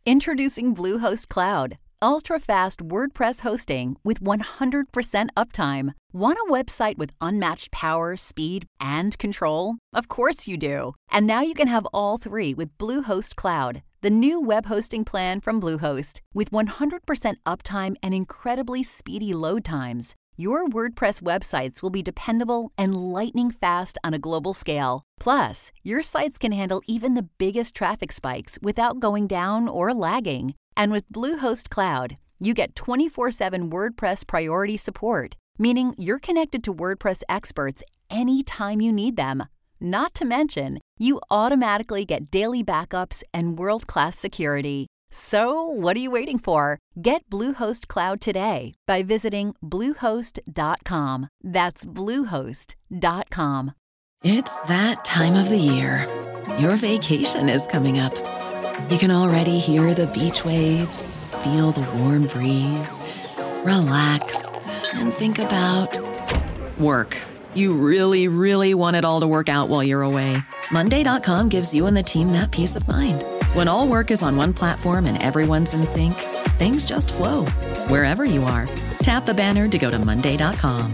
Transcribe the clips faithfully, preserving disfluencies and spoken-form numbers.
Introducing Bluehost Cloud, ultra-fast WordPress hosting with one hundred percent uptime. Want a website with unmatched power, speed, and control? Of course you do. And now you can have all three with Bluehost Cloud, the new web hosting plan from Bluehost. With one hundred percent uptime and incredibly speedy load times, your WordPress websites will be dependable and lightning fast on a global scale. Plus, your sites can handle even the biggest traffic spikes without going down or lagging. And with Bluehost Cloud, you get twenty-four seven WordPress priority support, meaning you're connected to WordPress experts anytime you need them. Not to mention, you automatically get daily backups and world-class security. So, what are you waiting for? Get Bluehost Cloud today by visiting bluehost dot com. That's bluehost dot com. It's that time of the year. Your vacation is coming up. You can already hear the beach waves, feel the warm breeze, relax, and think about work. You really, really want it all to work out while you're away. monday dot com gives you and the team that peace of mind. When all work is on one platform and everyone's in sync, things just flow. Wherever you are, tap the banner to go to monday dot com.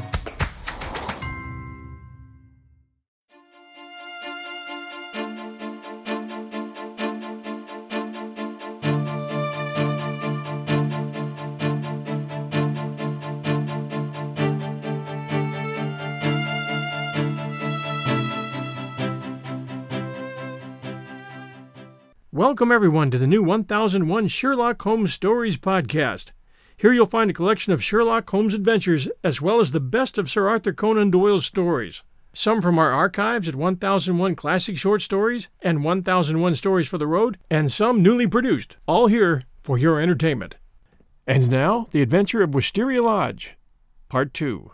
Welcome, everyone, to the new one thousand one Sherlock Holmes Stories podcast. Here you'll find a collection of Sherlock Holmes adventures, as well as the best of Sir Arthur Conan Doyle's stories. Some from our archives at one thousand one Classic Short Stories and one thousand one Stories for the Road, and some newly produced, all here for your entertainment. And now, The Adventure of Wisteria Lodge, Part two.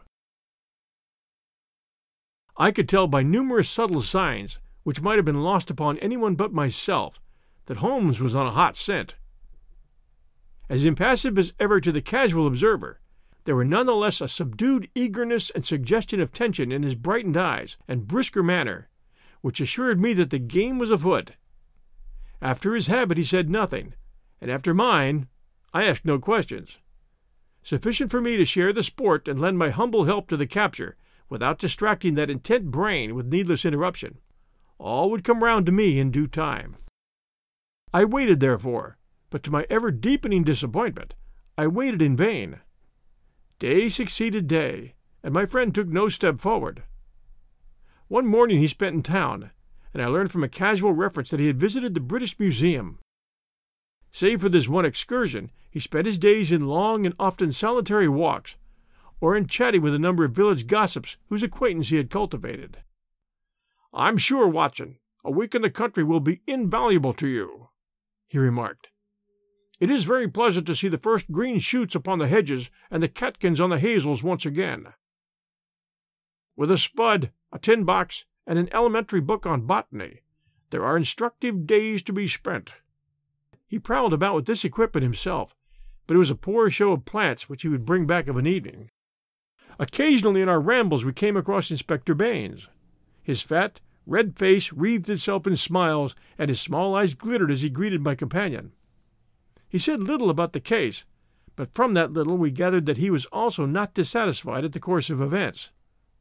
I could tell by numerous subtle signs, which might have been lost upon anyone but myself, that Holmes was on a hot scent. As impassive as ever to the casual observer, there were none the less a subdued eagerness and suggestion of tension in his brightened eyes and brisker manner, which assured me that the game was afoot. After his habit he said nothing, and after mine I asked no questions. Sufficient for me to share the sport and lend my humble help to the capture, without distracting that intent brain with needless interruption. All would come round to me in due time. I waited, therefore, but to my ever-deepening disappointment, I waited in vain. Day succeeded day, and my friend took no step forward. One morning he spent in town, and I learned from a casual reference that he had visited the British Museum. Save for this one excursion, he spent his days in long and often solitary walks, or in chatting with a number of village gossips whose acquaintance he had cultivated. "I'm sure, Watson, a week in the country will be invaluable to you," he remarked. "It is very pleasant to see the first green shoots upon the hedges and the catkins on the hazels once again. With a spud, a tin box, and an elementary book on botany, there are instructive days to be spent." He prowled about with this equipment himself, but it was a poor show of plants which he would bring back of an evening. Occasionally in our rambles we came across Inspector Baines. His fat, red face wreathed itself in smiles, and his small eyes glittered as he greeted my companion. He said little about the case, but from that little we gathered that he was also not dissatisfied at the course of events.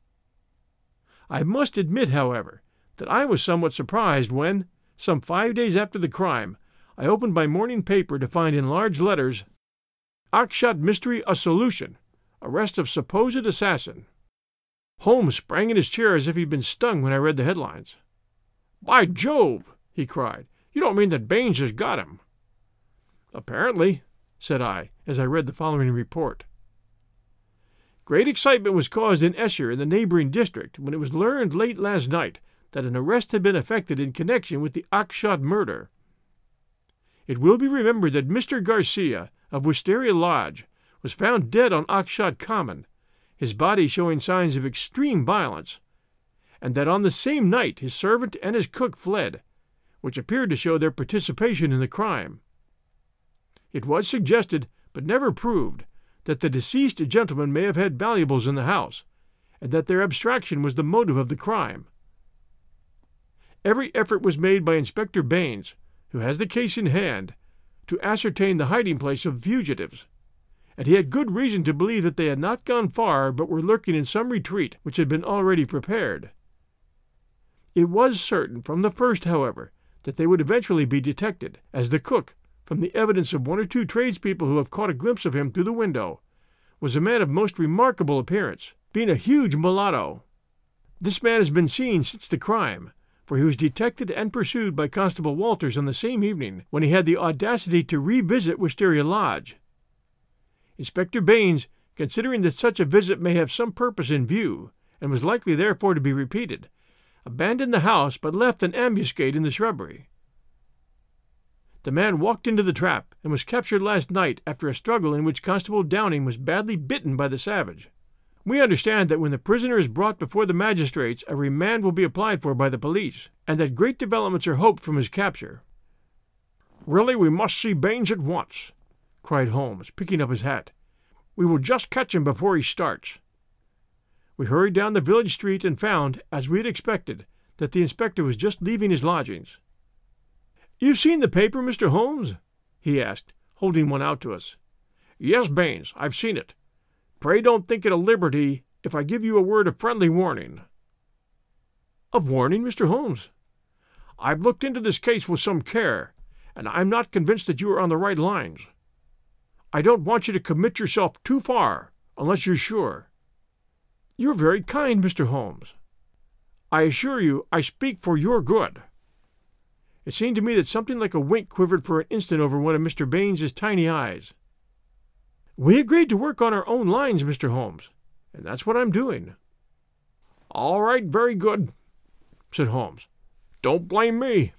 I must admit, however, that I was somewhat surprised when, some five days after the crime, I opened my morning paper to find in large letters, "Oxshott Mystery a Solution. Arrest of Supposed Assassin." Holmes sprang in his chair as if he'd been stung when I read the headlines. "By Jove!" he cried. "You don't mean that Baines has got him?" "Apparently," said I, as I read the following report. Great excitement was caused in Esher in the neighboring district when it was learned late last night that an arrest had been effected in connection with the Oxshott murder. It will be remembered that Mister Garcia, of Wisteria Lodge, was found dead on Oxshott Common, his body showing signs of extreme violence, and that on the same night his servant and his cook fled, which appeared to show their participation in the crime. It was suggested, but never proved, that the deceased gentleman may have had valuables in the house, and that their abstraction was the motive of the crime. Every effort was made by Inspector Baines, who has the case in hand, to ascertain the hiding place of the fugitives, and he had good reason to believe that they had not gone far but were lurking in some retreat which had been already prepared. It was certain from the first, however, that they would eventually be detected, as the cook, from the evidence of one or two tradespeople who have caught a glimpse of him through the window, was a man of most remarkable appearance, being a huge mulatto. This man has been seen since the crime, for he was detected and pursued by Constable Walters on the same evening when he had the audacity to revisit Wisteria Lodge. Inspector Baines, considering that such a visit may have some purpose in view, and was likely therefore to be repeated, abandoned the house but left an ambuscade in the shrubbery. The man walked into the trap and was captured last night after a struggle in which Constable Downing was badly bitten by the savage. We understand that when the prisoner is brought before the magistrates a remand will be applied for by the police, and that great developments are hoped from his capture. "Really, we must see Baines at once," cried Holmes, picking up his hat. "We will just catch him before he starts." We hurried down the village street and found, as we had expected, that the inspector was just leaving his lodgings. "You've seen the paper, Mister Holmes?" he asked, holding one out to us. "Yes, Baines, I've seen it. Pray don't think it a liberty if I give you a word of friendly warning." "Of warning, Mister Holmes?" "I've looked into this case with some care, and I'm not convinced that you are on the right lines. I don't want you to commit yourself too far, unless you're sure." "You're very kind, Mister Holmes." "I assure you I speak for your good." It seemed to me that something like a wink quivered for an instant over one of Mister Baines's tiny eyes. "We agreed to work on our own lines, Mister Holmes, and that's what I'm doing." "All right, very good," said Holmes. "Don't blame me."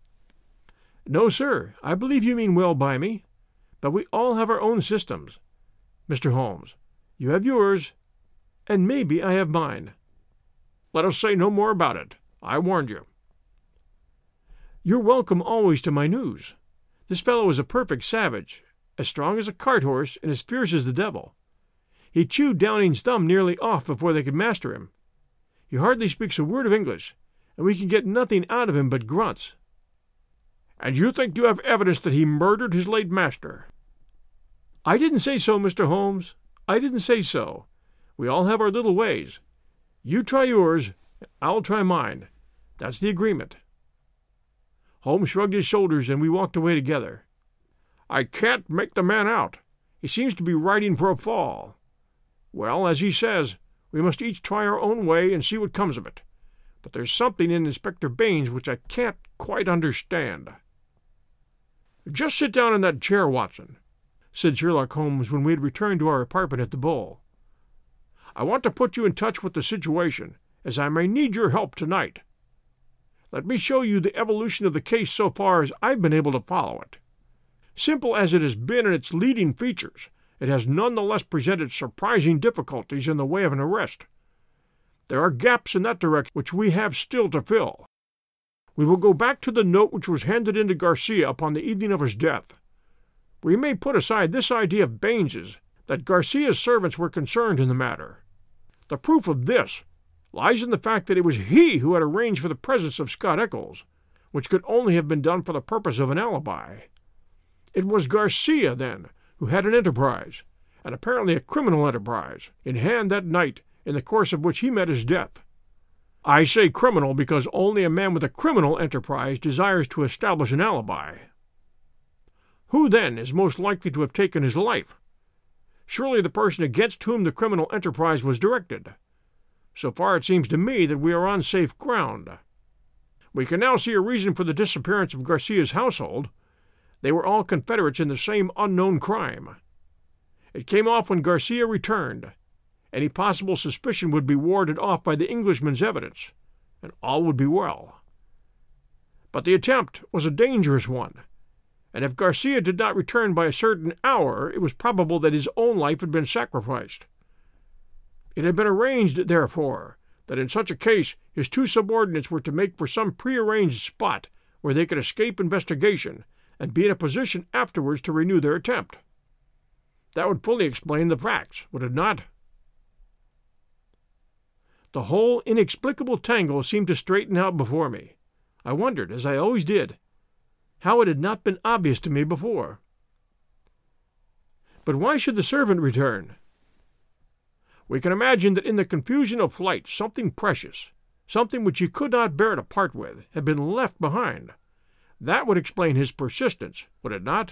"No, sir, I believe you mean well by me, but we all have our own systems. Mister Holmes, you have yours, and maybe I have mine." "Let us say no more about it. I warned you." "You're welcome always to my news. This fellow is a perfect savage, as strong as a cart-horse and as fierce as the devil. He chewed Downing's thumb nearly off before they could master him. He hardly speaks a word of English, and we can get nothing out of him but grunts." "And you think you have evidence that he murdered his late master?" "I didn't say so, Mister Holmes. I didn't say so. We all have our little ways. You try yours, and I'll try mine. That's the agreement." Holmes shrugged his shoulders, and we walked away together. "I can't make the man out. He seems to be riding for a fall. Well, as he says, we must each try our own way and see what comes of it. But there's something in Inspector Baines which I can't quite understand." "Just sit down in that chair, Watson," said Sherlock Holmes when we had returned to our apartment at the Bull. "I want to put you in touch with the situation, as I may need your help tonight. Let me show you the evolution of the case so far as I've been able to follow it. Simple as it has been in its leading features, it has none the less presented surprising difficulties in the way of an arrest. There are gaps in that direction which we have still to fill. We will go back to the note which was handed in to Garcia upon the evening of his death. We may put aside this idea of Baines's, that Garcia's servants were concerned in the matter. The proof of this lies in the fact that it was he who had arranged for the presence of Scott Eccles, which could only have been done for the purpose of an alibi. It was Garcia, then, who had an enterprise, and apparently a criminal enterprise, in hand that night, in the course of which he met his death. I say criminal because only a man with a criminal enterprise desires to establish an alibi. Who, then, is most likely to have taken his life? Surely the person against whom the criminal enterprise was directed. So far it seems to me that we are on safe ground. We can now see a reason for the disappearance of Garcia's household. They were all confederates in the same unknown crime. It came off when Garcia returned. Any possible suspicion would be warded off by the Englishman's evidence, and all would be well. But the attempt was a dangerous one, and if Garcia did not return by a certain hour, it was probable that his own life had been sacrificed. It had been arranged, therefore, that in such a case his two subordinates were to make for some prearranged spot where they could escape investigation and be in a position afterwards to renew their attempt. That would fully explain the facts, would it not? The whole inexplicable tangle seemed to straighten out before me. I wondered, as I always did, how it had not been obvious to me before. But why should the servant return? We can imagine that in the confusion of flight something precious, something which he could not bear to part with, had been left behind. That would explain his persistence, would it not?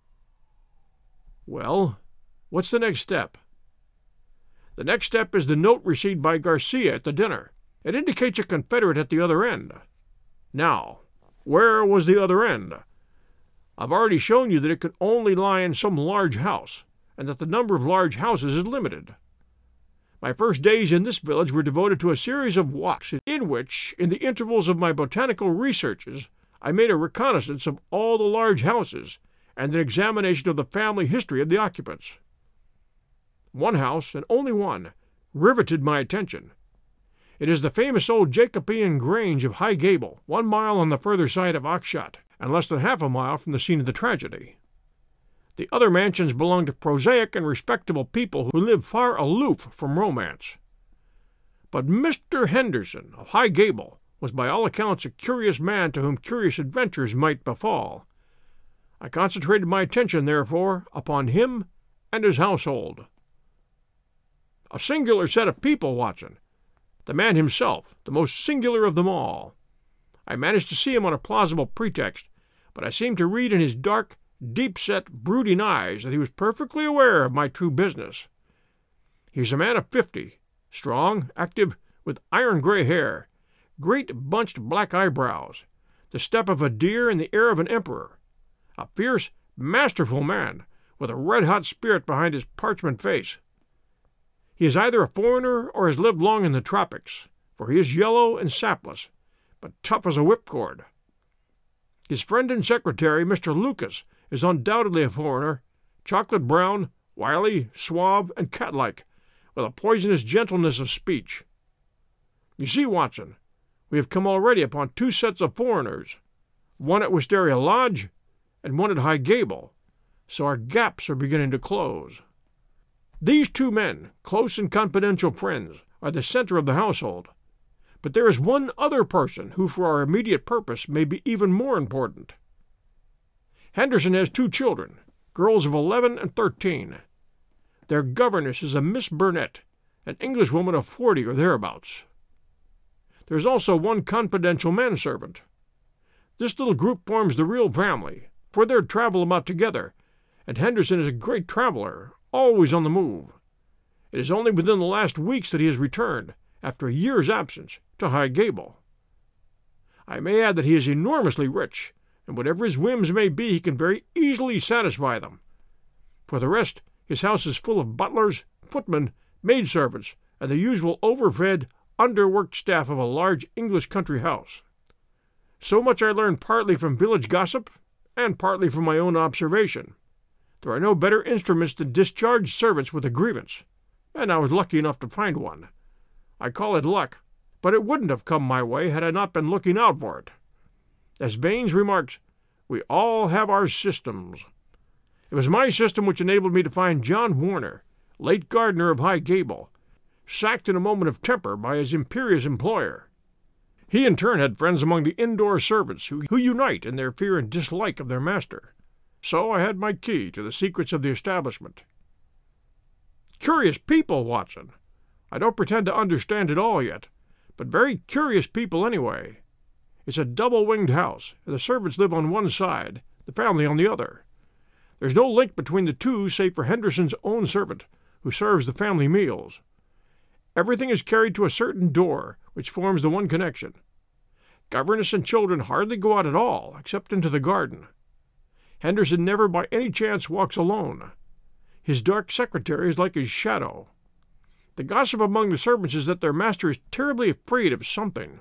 Well, what's the next step? The next step is the note received by Garcia at the dinner. It indicates a confederate at the other end. Now, where was the other end? I've already shown you that it could only lie in some large house, and that the number of large houses is limited. My first days in this village were devoted to a series of walks in which, in the intervals of my botanical researches, I made a reconnaissance of all the large houses and an examination of the family history of the occupants. One house, and only one, riveted my attention. It is the famous old Jacobean Grange of High Gable, one mile on the further side of Oxshott, and less than half a mile from the scene of the tragedy. The other mansions belong to prosaic and respectable people who live far aloof from romance. But Mister Henderson of High Gable was by all accounts a curious man to whom curious adventures might befall. I concentrated my attention, therefore, upon him and his household. A singular set of people, Watson. The man himself, the most singular of them all. I managed to see him on a plausible pretext, but I seemed to read in his dark, deep-set, brooding eyes that he was perfectly aware of my true business. He was a man of fifty, strong, active, with iron-gray hair, great bunched black eyebrows, the step of a deer and the air of an emperor, a fierce, masterful man, with a red-hot spirit behind his parchment face. He is either a foreigner or has lived long in the tropics, for he is yellow and sapless, but tough as a whipcord. His friend and secretary, Mister Lucas, is undoubtedly a foreigner, chocolate brown, wily, suave, and cat-like, with a poisonous gentleness of speech. You see, Watson, we have come already upon two sets of foreigners, one at Wisteria Lodge and one at High Gable, so our gaps are beginning to close. These two men, close and confidential friends, are the center of the household, but there is one other person who for our immediate purpose may be even more important. Henderson has two children, girls of eleven and thirteen. Their governess is a Miss Burnett, an Englishwoman of forty or thereabouts. There is also one confidential manservant. This little group forms the real family, for they travel about together, and Henderson is a great traveler, always on the move. It is only within the last weeks that he has returned, after a year's absence, to High Gable. I may add that he is enormously rich, and whatever his whims may be, he can very easily satisfy them. For the rest, his house is full of butlers, footmen, maidservants, and the usual overfed, underworked staff of a large English country house. So much I learned partly from village gossip, and partly from my own observation. There are no better instruments than discharged servants with a grievance, and I was lucky enough to find one. I call it luck, but it wouldn't have come my way had I not been looking out for it. As Baines remarks, we all have our systems. It was my system which enabled me to find John Warner, late gardener of High Gable, sacked in a moment of temper by his imperious employer. He in turn had friends among the indoor servants who, who unite in their fear and dislike of their master. So I had my key to the secrets of the establishment. Curious people, Watson. I don't pretend to understand it all yet, but very curious people anyway. It's a double-winged house, and the servants live on one side, the family on the other. There's no link between the two save for Henderson's own servant, who serves the family meals. Everything is carried to a certain door, which forms the one connection. Governess and children hardly go out at all, except into the garden. Henderson never by any chance walks alone. His dark secretary is like his shadow. The gossip among the servants is that their master is terribly afraid of something.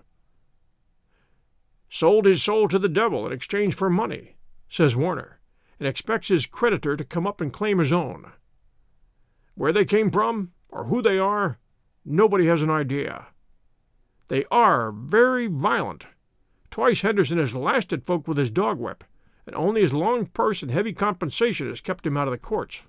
Sold his soul to the devil in exchange for money, says Warner, and expects his creditor to come up and claim his own. Where they came from, or who they are, nobody has an idea. They are very violent. Twice Henderson has lashed at folk with his dog whip, and only his long purse and heavy compensation has kept him out of the courts.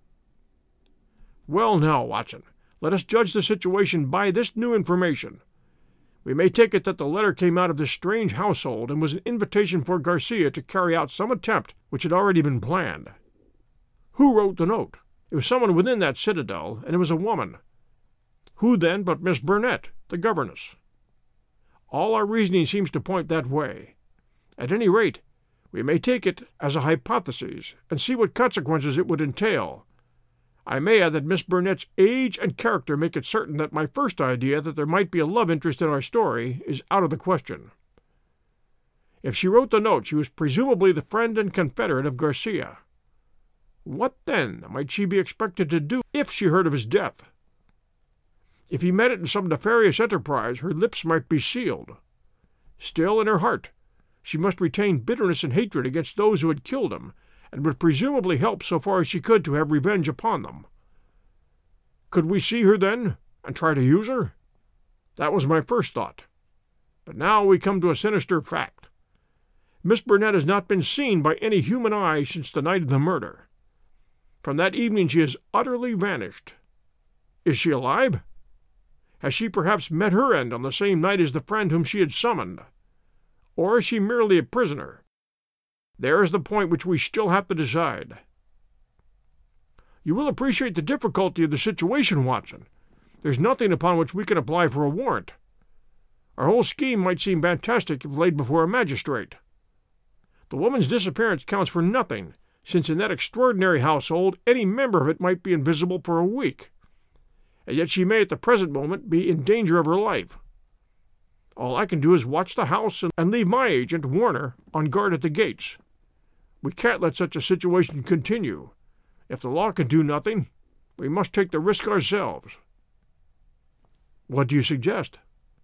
Well now, Watson, let us judge the situation by this new information. We may take it that the letter came out of this strange household and was an invitation for Garcia to carry out some attempt which had already been planned. Who wrote the note? It was someone within that citadel, and it was a woman. Who then but Miss Burnett, the governess? All our reasoning seems to point that way. At any rate, we may take it as a hypothesis and see what consequences it would entail. I may add that Miss Burnett's age and character make it certain that my first idea that there might be a love interest in our story is out of the question. If she wrote the note, she was presumably the friend and confederate of Garcia. What, then, might she be expected to do if she heard of his death? If he met it in some nefarious enterprise, her lips might be sealed. Still, in her heart, she must retain bitterness and hatred against those who had killed him, and would presumably help so far as she could to have revenge upon them. Could we see her, then, and try to use her? That was my first thought. But now we come to a sinister fact. Miss Burnett has not been seen by any human eye since the night of the murder. From that evening she has utterly vanished. Is she alive? Has she perhaps met her end on the same night as the friend whom she had summoned? Or is she merely a prisoner? There is the point which we still have to decide. You will appreciate the difficulty of the situation, Watson. There's nothing upon which we can apply for a warrant. Our whole scheme might seem fantastic if laid before a magistrate. The woman's disappearance counts for nothing, since in that extraordinary household any member of it might be invisible for a week. And yet she may at the present moment be in danger of her life. All I can do is watch the house and leave my agent, Warner, on guard at the gates. We can't let such a situation continue. If the law can do nothing, we must take the risk ourselves. What do you suggest?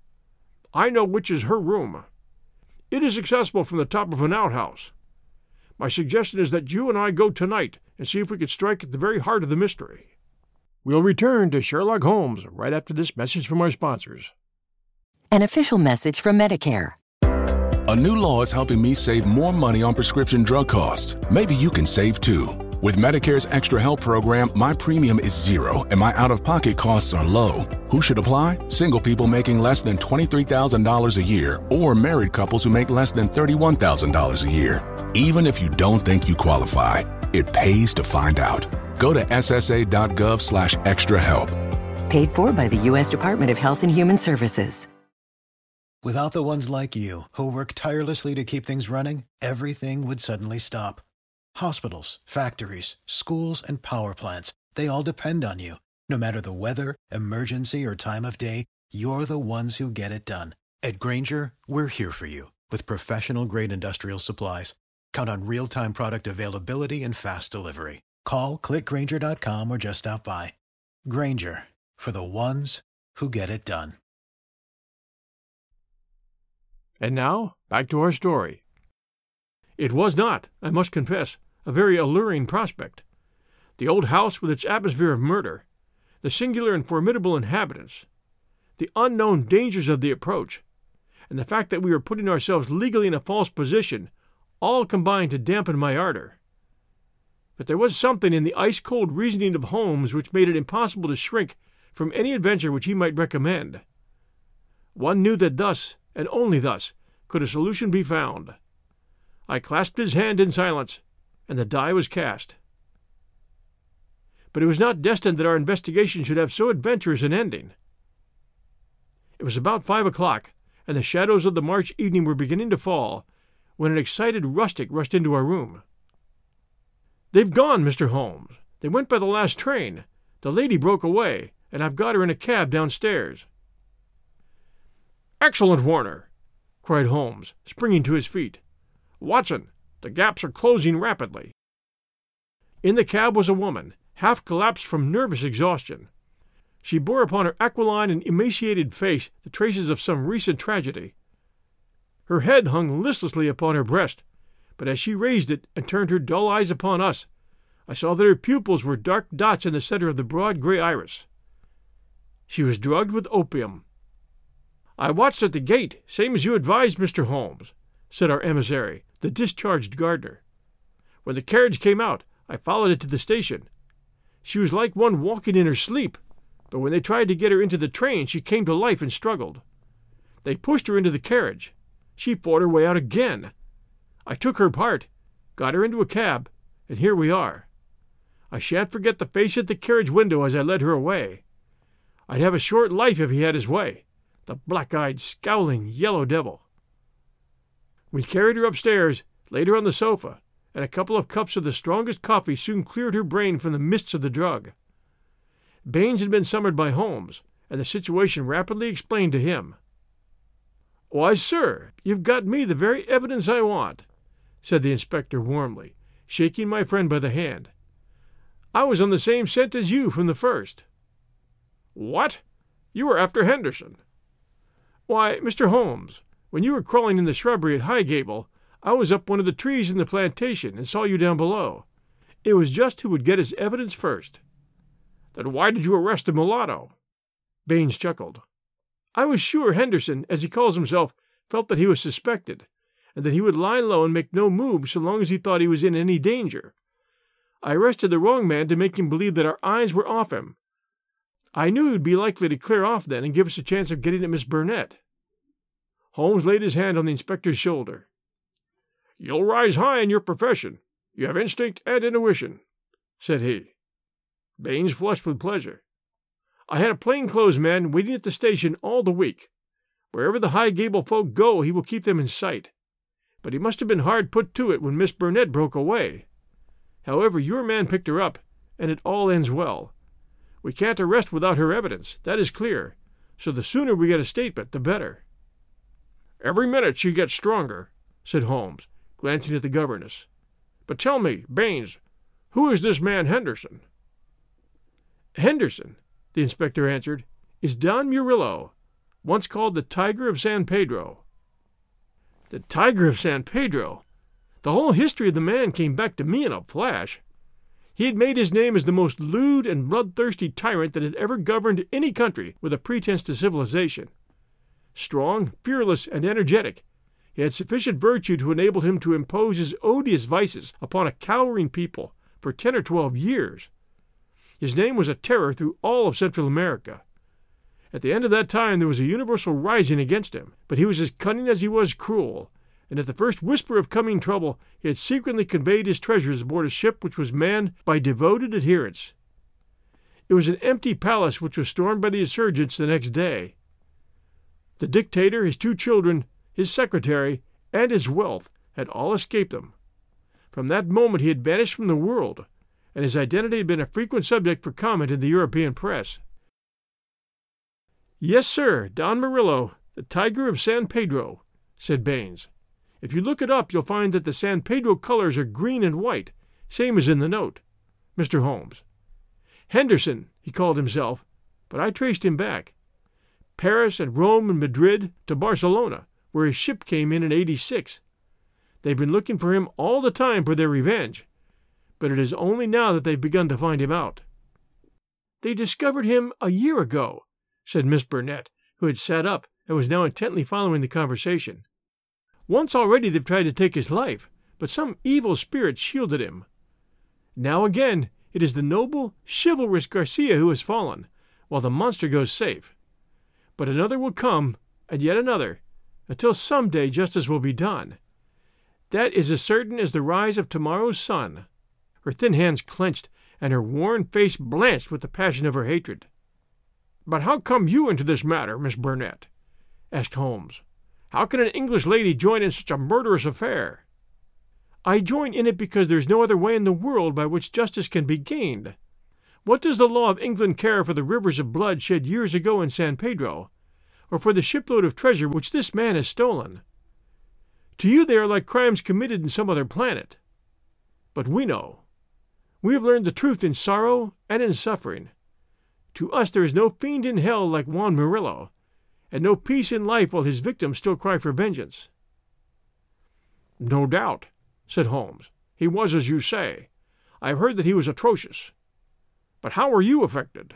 I know which is her room. It is accessible from the top of an outhouse. My suggestion is that you and I go tonight and see if we can strike at the very heart of the mystery. We'll return to Sherlock Holmes right after this message from our sponsors. An official message from Medicare. A new law is helping me save more money on prescription drug costs. Maybe you can save too. With Medicare's Extra Help program, my premium is zero and my out-of-pocket costs are low. Who should apply? Single people making less than twenty-three thousand dollars a year or married couples who make less than thirty-one thousand dollars a year. Even if you don't think you qualify, it pays to find out. Go to ssa.gov slash extra help. Paid for by the U S Department of Health and Human Services. Without the ones like you, who work tirelessly to keep things running, everything would suddenly stop. Hospitals, factories, schools, and power plants, they all depend on you. No matter the weather, emergency, or time of day, you're the ones who get it done. At Grainger, we're here for you with professional-grade industrial supplies. Count on real-time product availability and fast delivery. Call, click Grainger dot com, or just stop by. Grainger, for the ones who get it done. And now, back to our story. It was not, I must confess, a very alluring prospect. The old house with its atmosphere of murder, the singular and formidable inhabitants, the unknown dangers of the approach, and the fact that we were putting ourselves legally in a false position, all combined to dampen my ardor. But there was something in the ice-cold reasoning of Holmes which made it impossible to shrink from any adventure which he might recommend. One knew that thus, and only thus, could a solution be found. I clasped his hand in silence, and the die was cast. But it was not destined that our investigation should have so adventurous an ending. It was about five o'clock, and the shadows of the March evening were beginning to fall, when an excited rustic rushed into our room. "They've gone, Mister Holmes. They went by the last train. The lady broke away, and I've got her in a cab downstairs." "Excellent, Warner!" cried Holmes, springing to his feet. "Watson, the gaps are closing rapidly." In the cab was a woman, half collapsed from nervous exhaustion. She bore upon her aquiline and emaciated face the traces of some recent tragedy. Her head hung listlessly upon her breast, but as she raised it and turned her dull eyes upon us, I saw that her pupils were dark dots in the center of the broad gray iris. She was drugged with opium. "I watched at the gate, same as you advised, Mister Holmes," said our emissary, the discharged gardener. "When the carriage came out, I followed it to the station. She was like one walking in her sleep, but when they tried to get her into the train, she came to life and struggled. They pushed her into the carriage. She fought her way out again. I took her part, got her into a cab, and here we are. I shan't forget the face at the carriage window as I led her away. I'd have a short life if he had his way, the black-eyed, scowling, yellow devil. We carried her upstairs, laid her on the sofa, and a couple of cups of the strongest coffee soon cleared her brain from the mists of the drug. Baines had been summoned by Holmes, and the situation rapidly explained to him. "Why, sir, you've got me the very evidence I want," said the inspector warmly, shaking my friend by the hand. "I was on the same scent as you from the first." "What? You were after Henderson?" "Why, Mister Holmes, when you were crawling in the shrubbery at Highgable, I was up one of the trees in the plantation and saw you down below. It was just who would get his evidence first." "Then why did you arrest the mulatto?" Baines chuckled. "I was sure Henderson, as he calls himself, felt that he was suspected, and that he would lie low and make no move so long as he thought he was in any danger. I arrested the wrong man to make him believe that our eyes were off him. I knew he would be likely to clear off then and give us a chance of getting at Miss Burnett." Holmes laid his hand on the inspector's shoulder. "You'll rise high in your profession. You have instinct and intuition," said he. Baines flushed with pleasure. "I had a plainclothes man waiting at the station all the week. Wherever the Highgable folk go, he will keep them in sight. But he must have been hard put to it when Miss Burnett broke away. However, your man picked her up, and it all ends well. We can't arrest without her evidence, that is clear, so the sooner we get a statement, the better." "Every minute she gets stronger," said Holmes, glancing at the governess. "But tell me, Baines, who is this man Henderson?" "Henderson," the inspector answered, "is Don Murillo, once called the Tiger of San Pedro." The Tiger of San Pedro! The whole history of the man came back to me in a flash. He had made his name as the most lewd and bloodthirsty tyrant that had ever governed any country with a pretense to civilization. Strong, fearless, and energetic, he had sufficient virtue to enable him to impose his odious vices upon a cowering people for ten or twelve years. His name was a terror through all of Central America. At the end of that time there was a universal rising against him, but he was as cunning as he was cruel, and at the first whisper of coming trouble he had secretly conveyed his treasures aboard a ship which was manned by devoted adherents. It was an empty palace which was stormed by the insurgents the next day. The dictator, his two children, his secretary, and his wealth had all escaped them. From that moment he had vanished from the world, and his identity had been a frequent subject for comment in the European press. "Yes, sir, Don Murillo, the Tiger of San Pedro," said Baines. "If you look it up, you'll find that the San Pedro colors are green and white, same as in the note, Mister Holmes. Henderson, he called himself, but I traced him back. Paris and Rome and Madrid to Barcelona, where his ship came in in eighty-six. They've been looking for him all the time for their revenge, but it is only now that they've begun to find him out." "They discovered him a year ago," said Miss Burnett, who had sat up and was now intently following the conversation. "Once already they've tried to take his life, but some evil spirit shielded him. Now again it is the noble, chivalrous Garcia who has fallen, while the monster goes safe. But another will come, and yet another, until some day justice will be done. That is as certain as the rise of tomorrow's sun." Her thin hands clenched, and her worn face blanched with the passion of her hatred. "But how come you into this matter, Miss Burnett?" asked Holmes. "How can an English lady join in such a murderous affair?" "I join in it because there is no other way in the world by which justice can be gained. What does the law of England care for the rivers of blood shed years ago in San Pedro, or for the shipload of treasure which this man has stolen? To you they are like crimes committed in some other planet. But we know. We have learned the truth in sorrow and in suffering. To us there is no fiend in hell like Juan Murillo, and no peace in life while his victims still cry for vengeance." "No doubt," said Holmes. "He was as you say. I have heard that he was atrocious. But how were you affected?"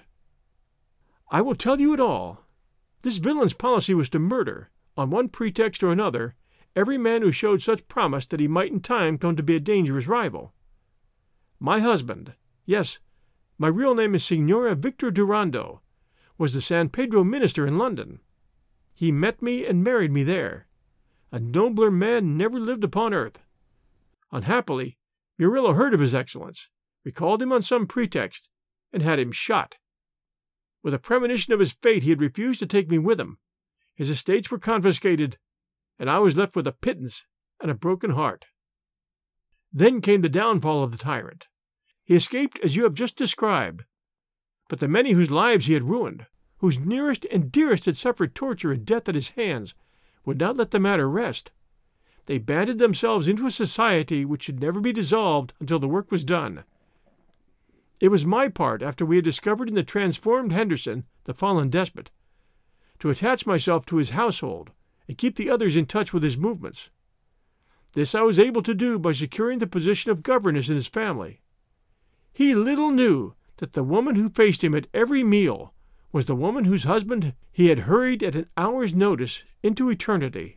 "I will tell you it all. This villain's policy was to murder, on one pretext or another, every man who showed such promise that he might in time come to be a dangerous rival. My husband, yes, my real name is Signora Victor Durando, was the San Pedro minister in London. He met me and married me there. A nobler man never lived upon earth. Unhappily, Murillo heard of his excellence, recalled him on some pretext, and had him shot. With a premonition of his fate, he had refused to take me with him. His estates were confiscated, and I was left with a pittance and a broken heart. Then came the downfall of the tyrant. He escaped as you have just described, but the many whose lives he had ruined, whose nearest and dearest had suffered torture and death at his hands, would not let the matter rest. They banded themselves into a society which should never be dissolved until the work was done. It was my part, after we had discovered in the transformed Henderson the fallen despot, to attach myself to his household and keep the others in touch with his movements. This I was able to do by securing the position of governess in his family. He little knew that the woman who faced him at every meal was the woman whose husband he had hurried at an hour's notice into eternity.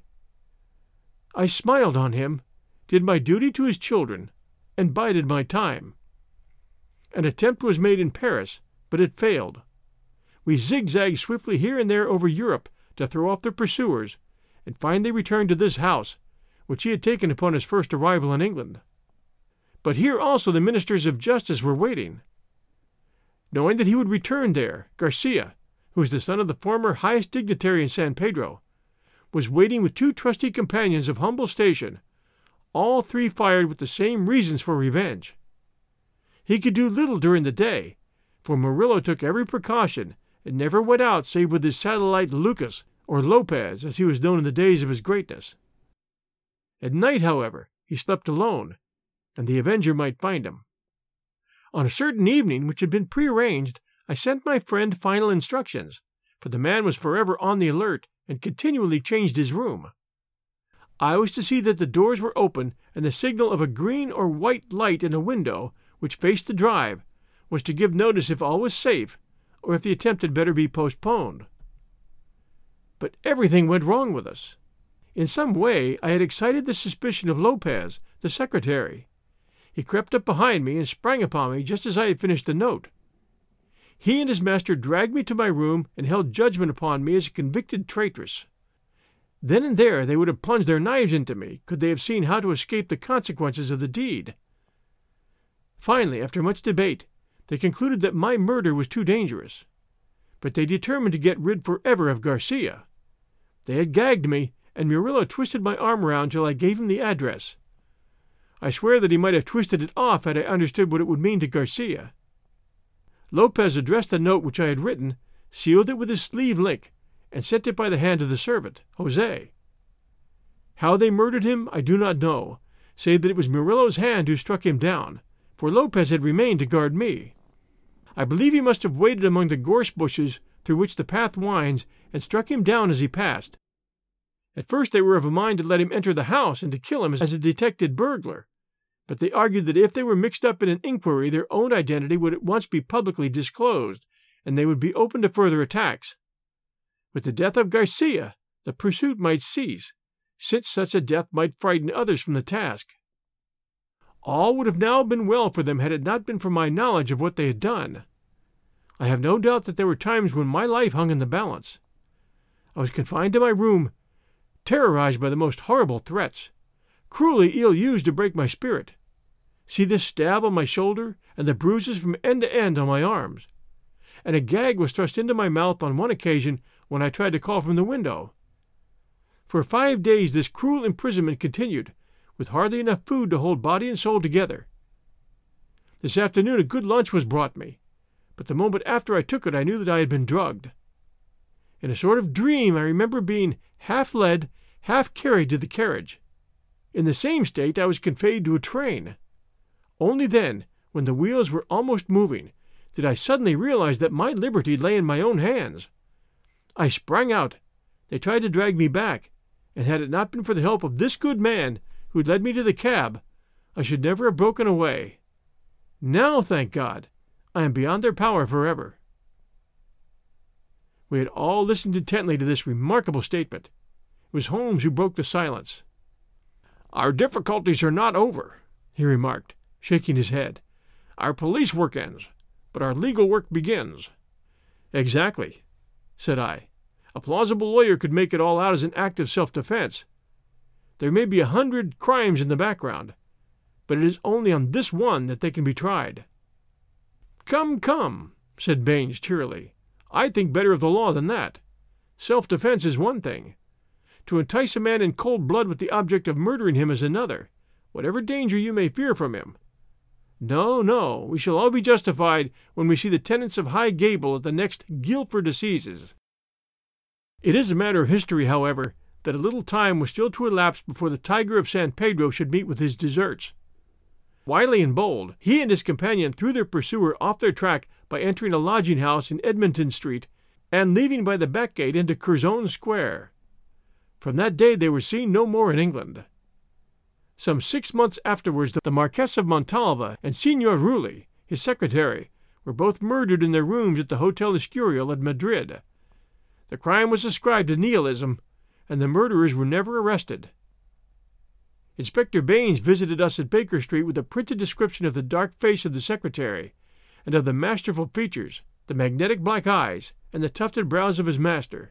I smiled on him, did my duty to his children, and bided my time. An attempt was made in Paris, but it failed. We zigzagged swiftly here and there over Europe to throw off their pursuers, and finally returned to this house, which he had taken upon his first arrival in England. But here also the ministers of justice were waiting. Knowing that he would return there, Garcia, who was the son of the former highest dignitary in San Pedro, was waiting with two trusty companions of humble station, all three fired with the same reasons for revenge. He could do little during the day, for Murillo took every precaution and never went out save with his satellite Lucas, or Lopez, as he was known in the days of his greatness. At night, however, he slept alone, and the avenger might find him. On a certain evening, which had been prearranged, I sent my friend final instructions, for the man was forever on the alert and continually changed his room. I was to see that the doors were open, and the signal of a green or white light in a window, which faced the drive, was to give notice if all was safe, or if the attempt had better be postponed. But everything went wrong with us. In some way I had excited the suspicion of Lopez, the secretary. He crept up behind me and sprang upon me just as I had finished the note. He and his master dragged me to my room and held judgment upon me as a convicted traitress. Then and there they would have plunged their knives into me, could they have seen how to escape the consequences of the deed. Finally, after much debate, they concluded that my murder was too dangerous, but they determined to get rid forever of Garcia. They had gagged me, and Murillo twisted my arm around till I gave him the address. I swear that he might have twisted it off had I understood what it would mean to Garcia. Lopez addressed the note which I had written, sealed it with his sleeve link, and sent it by the hand of the servant, Jose. How they murdered him I do not know, save that it was Murillo's hand who struck him down, for Lopez had remained to guard me. I believe he must have waited among the gorse bushes through which the path winds, and struck him down as he passed. At first they were of a mind to let him enter the house and to kill him as a detected burglar, but they argued that if they were mixed up in an inquiry their own identity would at once be publicly disclosed, and they would be open to further attacks. With the death of Garcia, the pursuit might cease, since such a death might frighten others from the task. All would have now been well for them had it not been for my knowledge of what they had done. I have no doubt that there were times when my life hung in the balance. I was confined to my room, terrorized by the most horrible threats, cruelly ill-used to break my spirit. See this stab on my shoulder, and the bruises from end to end on my arms. And a gag was thrust into my mouth on one occasion when I tried to call from the window. For five days this cruel imprisonment continued, with hardly enough food to hold body and soul together. This afternoon a good lunch was brought me, but the moment after I took it I knew that I had been drugged. In a sort of dream I remember being half led, half carried to the carriage. In the same state I was conveyed to a train. Only then, when the wheels were almost moving, did I suddenly realize that my liberty lay in my own hands. I sprang out. They tried to drag me back, and had it not been for the help of this good man who had led me to the cab, I should never have broken away. Now, thank God, I am beyond their power forever. We had all listened intently to this remarkable statement. It was Holmes who broke the silence. "Our difficulties are not over," he remarked, shaking his head. "Our police work ends, but our legal work begins." "Exactly," said I. "A plausible lawyer could make it all out as an act of self-defense. There may be a hundred crimes in the background, but it is only on this one that they can be tried." "Come, come," said Baines cheerily. "I think better of the law than that. Self-defense is one thing. To entice a man in cold blood with the object of murdering him is another, whatever danger you may fear from him. No, no, we shall all be justified when we see the tenants of High Gable at the next Guilford Assizes." It is a matter of history, however, that a little time was still to elapse before the Tiger of San Pedro should meet with his deserts. Wily and bold, he and his companion threw their pursuer off their track by entering a lodging-house in Edmonton Street and leaving by the back gate into Curzon Square. From that day they were seen no more in England. Some six months afterwards the Marquess of Montalva and Signor Rulli, his secretary, were both murdered in their rooms at the Hotel Escurial at Madrid. The crime was ascribed to nihilism, and the murderers were never arrested. Inspector Baines visited us at Baker Street with a printed description of the dark face of the secretary, and of the masterful features, the magnetic black eyes, and the tufted brows of his master.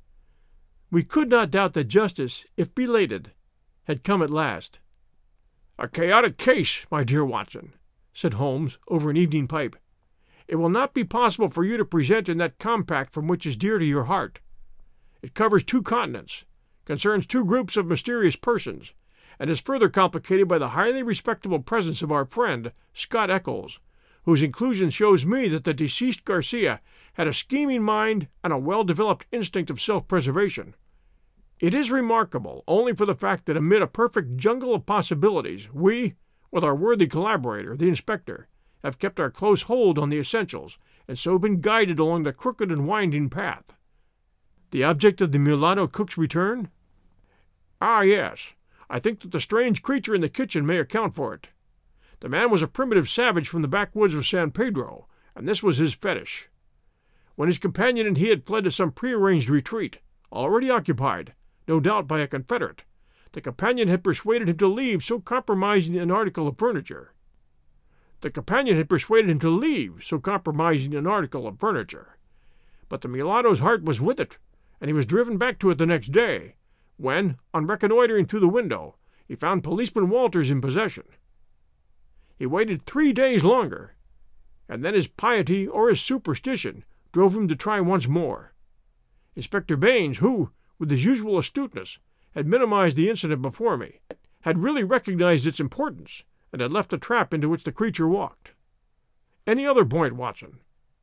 We could not doubt that justice, if belated, had come at last. "A chaotic case, my dear Watson," said Holmes over an evening pipe. "It will not be possible for you to present in that compact from which is dear to your heart. It covers two continents, concerns two groups of mysterious persons, and is further complicated by the highly respectable presence of our friend, Scott Eccles, whose inclusion shows me that the deceased Garcia had a scheming mind and a well-developed instinct of self-preservation. It is remarkable only for the fact that amid a perfect jungle of possibilities, we, with our worthy collaborator, the inspector, have kept our close hold on the essentials, and so been guided along the crooked and winding path." "The object of the mulatto cook's return?" "Ah, yes. I think that the strange creature in the kitchen may account for it. The man was a primitive savage from the backwoods of San Pedro, and this was his fetish. When his companion and he had fled to some prearranged retreat, already occupied, no doubt by a confederate, the companion had persuaded him to leave so compromising an article of furniture. The companion had persuaded him to leave so compromising an article of furniture. But the mulatto's heart was with it, and he was driven back to it the next day, when, on reconnoitering through the window, he found Policeman Walters in possession. He waited three days longer, and then his piety or his superstition drove him to try once more. Inspector Baines, who, with his usual astuteness, had minimized the incident before me, had really recognized its importance, and had left a trap into which the creature walked. Any other point, Watson?"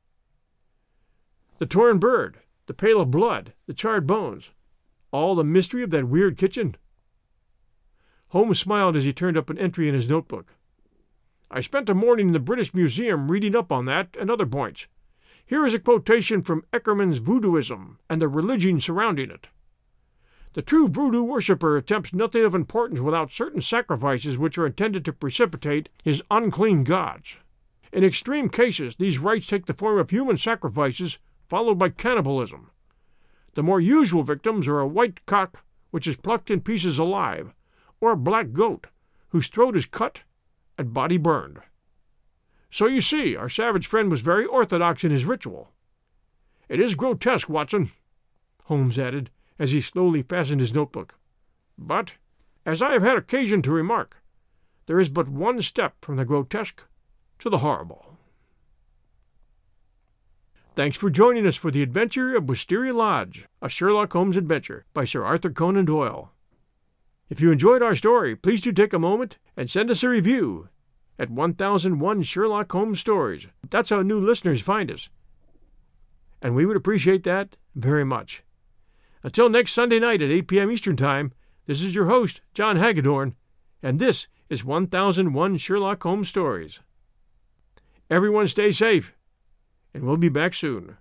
"The torn bird, the pail of blood, the charred bones, all the mystery of that weird kitchen?" Holmes smiled as he turned up an entry in his notebook. "I spent a morning in the British Museum reading up on that and other points. Here is a quotation from Eckermann's Voodooism and the religion surrounding it. The true voodoo worshipper attempts nothing of importance without certain sacrifices which are intended to precipitate his unclean gods. In extreme cases, these rites take the form of human sacrifices followed by cannibalism. The more usual victims are a white cock, which is plucked in pieces alive, or a black goat, whose throat is cut and body burned. So you see, our savage friend was very orthodox in his ritual. It is grotesque, Watson," Holmes added, as he slowly fastened his notebook. "But, as I have had occasion to remark, there is but one step from the grotesque to the horrible." Thanks for joining us for the adventure of Wisteria Lodge, a Sherlock Holmes adventure by Sir Arthur Conan Doyle. If you enjoyed our story, please do take a moment and send us a review at one thousand one Sherlock Holmes Stories. That's how new listeners find us, and we would appreciate that very much. Until next Sunday night at eight p.m. Eastern Time, this is your host, John Hagedorn, and this is one thousand one Sherlock Holmes Stories. Everyone stay safe, and we'll be back soon.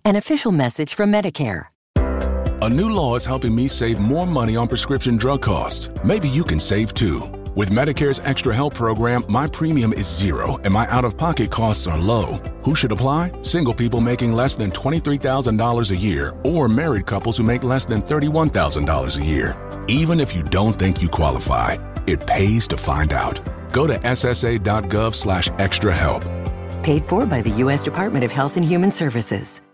An official message from Medicare. A new law is helping me save more money on prescription drug costs. Maybe you can save too. With Medicare's Extra Help program, my premium is zero and my out-of-pocket costs are low. Who should apply? Single people making less than twenty-three thousand dollars a year or married couples who make less than thirty-one thousand dollars a year. Even if you don't think you qualify, it pays to find out. Go to ssa.gov slash extra help. Paid for by the U S Department of Health and Human Services.